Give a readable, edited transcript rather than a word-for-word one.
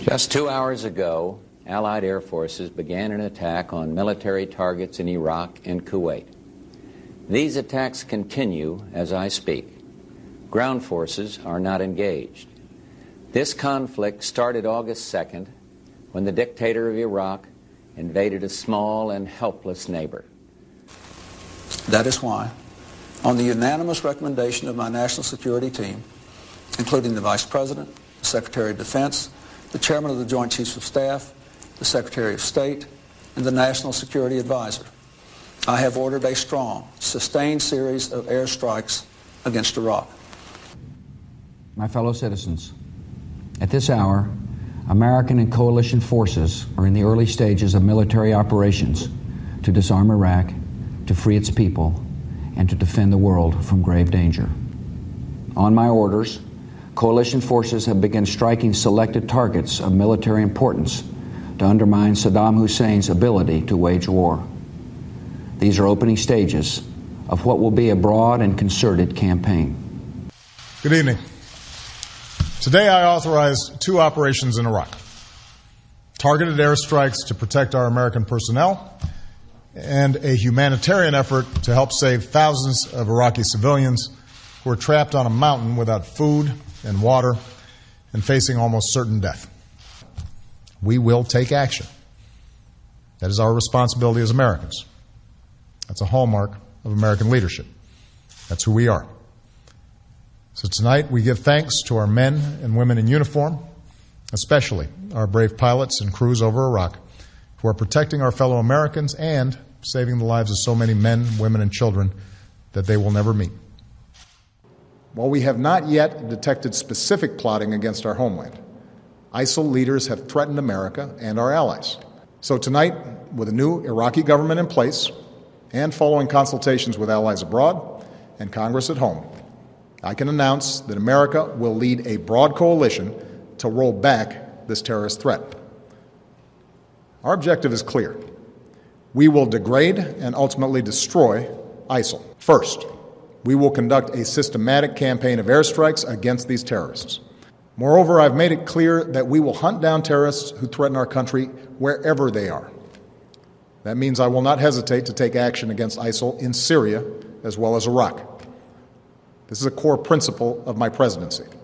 Just 2 hours ago, Allied air forces began an attack on military targets in Iraq and Kuwait. These attacks continue as I speak. Ground forces are not engaged. This conflict started August 2nd when the dictator of Iraq invaded a small and helpless neighbor. That is why, on the unanimous recommendation of my national security team, including the Vice President, the Secretary of Defense, the Chairman of the Joint Chiefs of Staff, the Secretary of State, and the National Security Advisor, I have ordered a strong, sustained series of airstrikes against Iraq. My fellow citizens, at this hour, American and coalition forces are in the early stages of military operations to disarm Iraq, to free its people, and to defend the world from grave danger. On my orders, coalition forces have begun striking selected targets of military importance to undermine Saddam Hussein's ability to wage war. These are opening stages of what will be a broad and concerted campaign. Good evening. Today I authorized 2 operations in Iraq. Targeted airstrikes to protect our American personnel and a humanitarian effort to help save thousands of Iraqi civilians who are trapped on a mountain without food and water and facing almost certain death. We will take action. That is our responsibility as Americans. That's a hallmark of American leadership. That's who we are. So tonight we give thanks to our men and women in uniform, especially our brave pilots and crews over Iraq, who are protecting our fellow Americans and saving the lives of so many men, women, and children that they will never meet. While we have not yet detected specific plotting against our homeland, ISIL leaders have threatened America and our allies. So tonight, with a new Iraqi government in place and following consultations with allies abroad and Congress at home, I can announce that America will lead a broad coalition to roll back this terrorist threat. Our objective is clear. We will degrade and ultimately destroy ISIL. First, we will conduct a systematic campaign of airstrikes against these terrorists. Moreover, I've made it clear that we will hunt down terrorists who threaten our country wherever they are. That means I will not hesitate to take action against ISIL in Syria as well as Iraq. This is a core principle of my presidency.